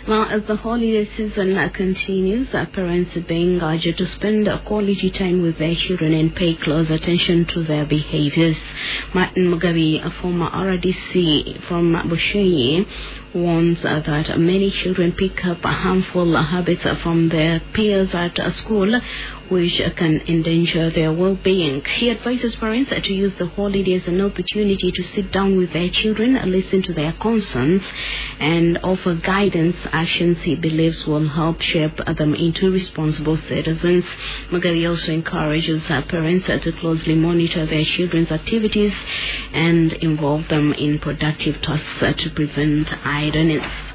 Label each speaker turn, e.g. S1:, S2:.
S1: Now, as the holiday season continues, parents are being urged to spend quality time with their children and pay close attention to their behaviors. Martin Mugabe, a former RDC from Busheye, warns that many children pick up harmful habits from their peers at school, which can endanger their well-being. He advises parents to use the holidays as an opportunity to sit down with their children, listen to their concerns, and offer guidance actions he believes will help shape them into responsible citizens. Mugabe also encourages parents to closely monitor their children's activities and involve them in productive tasks to prevent idleness.